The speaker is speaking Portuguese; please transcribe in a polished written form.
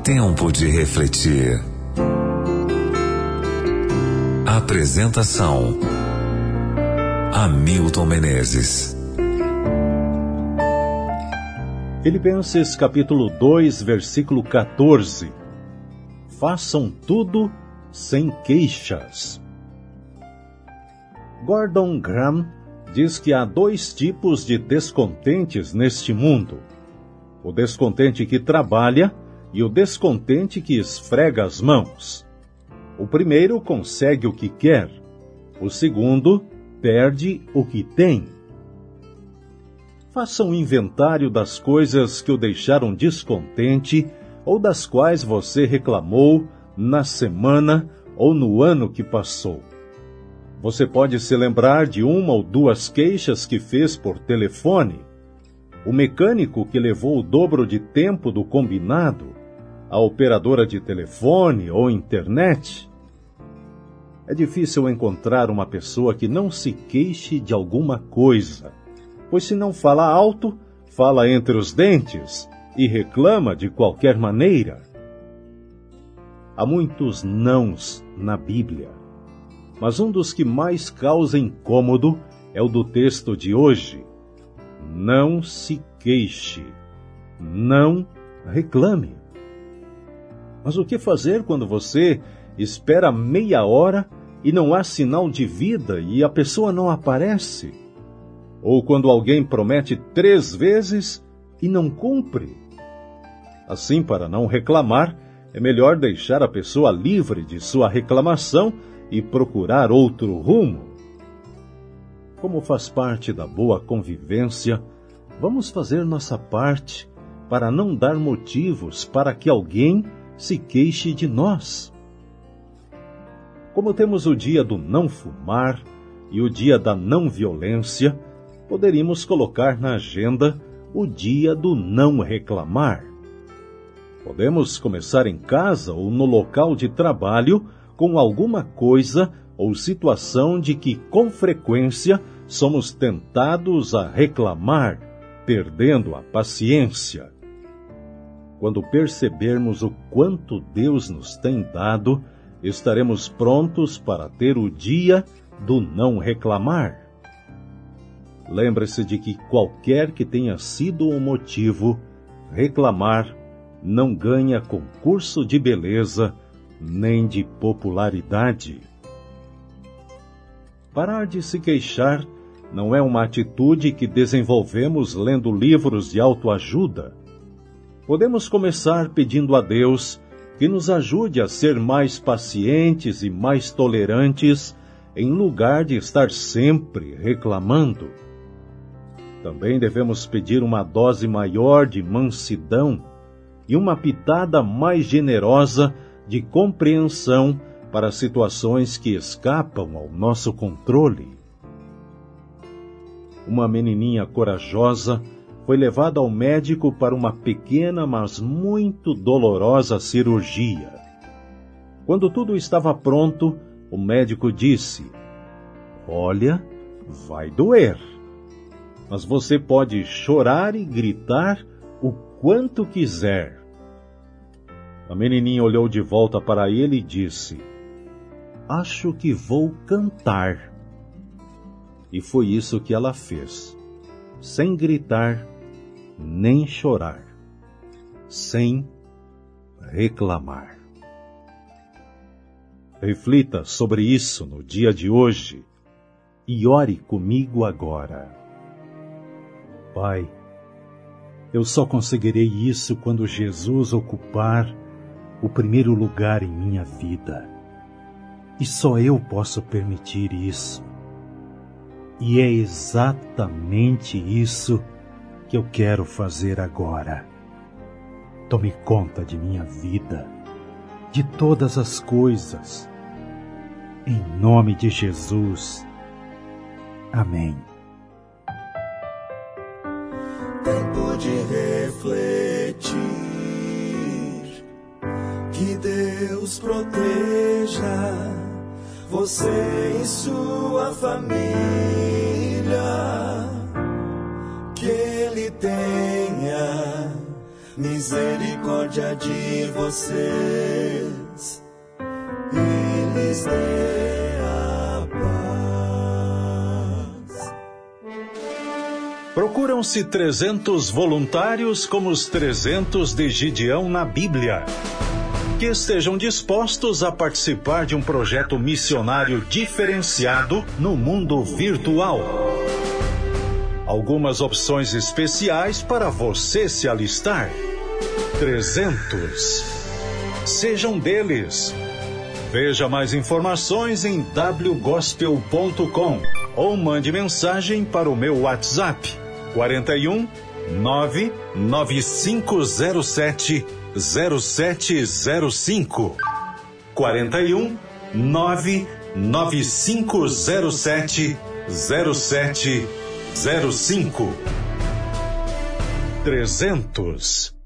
Tempo de refletir. Apresentação: Hamilton Menezes. Filipenses capítulo 2, versículo 14. Façam tudo sem queixas. Gordon Graham diz que há dois tipos de descontentes neste mundo: o descontente que trabalha e o descontente que esfrega as mãos. O primeiro consegue o que quer, o segundo perde o que tem. Faça um inventário das coisas que o deixaram descontente ou das quais você reclamou na semana ou no ano que passou. Você pode se lembrar de uma ou duas queixas que fez por telefone, o mecânico que levou o dobro de tempo do combinado, a operadora de telefone ou internet. É difícil encontrar uma pessoa que não se queixe de alguma coisa, pois se não fala alto, fala entre os dentes e reclama de qualquer maneira. Há muitos nãos na Bíblia, mas um dos que mais causa incômodo é o do texto de hoje. Não se queixe, não reclame. Mas o que fazer quando você espera meia hora e não há sinal de vida e a pessoa não aparece? Ou quando alguém promete 3 vezes e não cumpre? Assim, para não reclamar, é melhor deixar a pessoa livre de sua reclamação e procurar outro rumo. Como faz parte da boa convivência, vamos fazer nossa parte para não dar motivos para que alguém se queixe de nós. Como temos o dia do não fumar e o dia da não violência, poderíamos colocar na agenda o dia do não reclamar. Podemos começar em casa ou no local de trabalho com alguma coisa ou situação de que, com frequência, somos tentados a reclamar, perdendo a paciência. Quando percebermos o quanto Deus nos tem dado, estaremos prontos para ter o dia do não reclamar. Lembre-se de que qualquer que tenha sido o motivo, reclamar não ganha concurso de beleza nem de popularidade. Parar de se queixar não é uma atitude que desenvolvemos lendo livros de autoajuda. Podemos começar pedindo a Deus que nos ajude a ser mais pacientes e mais tolerantes, em lugar de estar sempre reclamando. Também devemos pedir uma dose maior de mansidão e uma pitada mais generosa de compreensão para situações que escapam ao nosso controle. Uma menininha corajosa foi levada ao médico para uma pequena, mas muito dolorosa cirurgia. Quando tudo estava pronto, o médico disse: "Olha, vai doer, mas você pode chorar e gritar o quanto quiser." A menininha olhou de volta para ele e disse: "Acho que vou cantar." E foi isso que ela fez, sem gritar, nem chorar, sem reclamar. Reflita sobre isso no dia de hoje e ore comigo agora. Pai, eu só conseguirei isso quando Jesus ocupar o primeiro lugar em minha vida. E só eu posso permitir isso. E é exatamente isso que eu quero fazer agora. Tome conta de minha vida, de todas as coisas. Em nome de Jesus. Amém. Tempo de refletir. Que Deus proteja você e sua família. Que Ele tenha misericórdia de vocês e lhes dê a paz. Procuram-se 300 voluntários como os 300 de Gideão na Bíblia, que estejam dispostos a participar de um projeto missionário diferenciado no mundo virtual. Algumas opções especiais para você se alistar. 300. Sejam deles. Veja mais informações em wgospel.com ou mande mensagem para o meu WhatsApp 41 99507 0705 41 99507 0705 300.